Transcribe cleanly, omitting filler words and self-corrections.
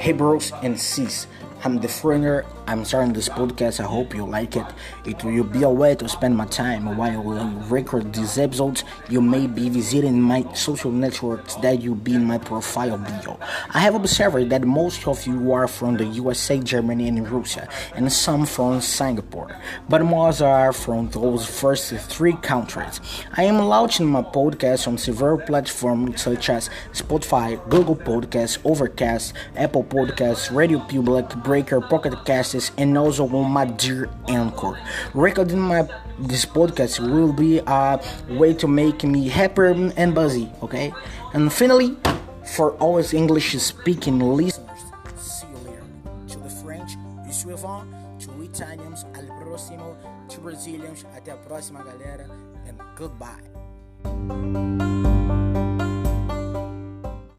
Hey bros and sis, I'm the foreigner. I'm starting this podcast. I hope you like it. It will be a way to spend my time while I record these episodes. You may be visiting my social networks that you be in my profile bio. I have observed that most of you are from the USA, Germany, and Russia, and some from Singapore, but most are from those first three countries. I am launching my podcast on several platforms such as Spotify, Google Podcasts, Overcast, Apple Podcasts, Radio Public, Breaker, Pocket Casts, and also on my dear Anchor. Recording this podcast will be a way to make me happier and buzzy, okay? And finally, for all English speaking listeners, see you later. To the French, je suis avant. To Italians, al prossimo. To Brazilians, até a próxima galera, and goodbye.